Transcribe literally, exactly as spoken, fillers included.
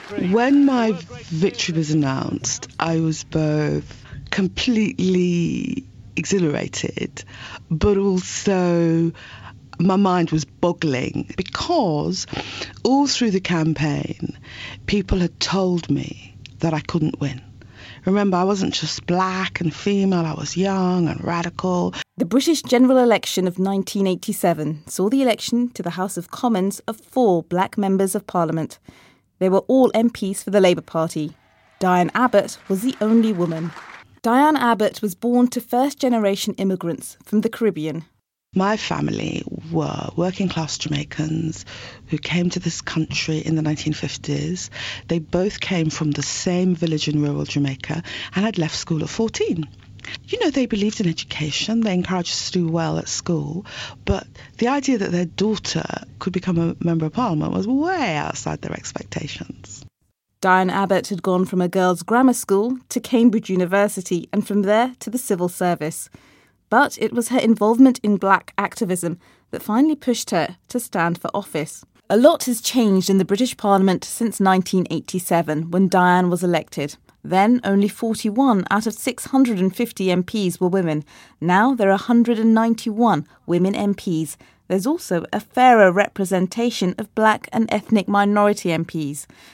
When my victory was announced, I was both completely exhilarated, but also my mind was boggling, because all through the campaign, people had told me that I couldn't win. Remember, I wasn't just black and female, I was young and radical. The British general election of nineteen eighty-seven saw the election to the House of Commons of four black members of Parliament. They were all M Ps for the Labour Party. Diane Abbott was the only woman. Diane Abbott was born to first-generation immigrants from the Caribbean. My family were working-class Jamaicans who came to this country in the nineteen fifties. They both came from the same village in rural Jamaica and had left school at fourteen. You know, they believed in education, they encouraged us to do well at school, but the idea that their daughter could become a member of Parliament was way outside their expectations. Diane Abbott had gone from a girls' grammar school to Cambridge University and from there to the civil service. But it was her involvement in black activism that finally pushed her to stand for office. A lot has changed in the British Parliament since nineteen eighty-seven, when Diane was elected. Then only forty-one out of six hundred fifty M Ps were women. Now there are one hundred ninety-one women M Ps. There's also a fairer representation of black and ethnic minority M Ps.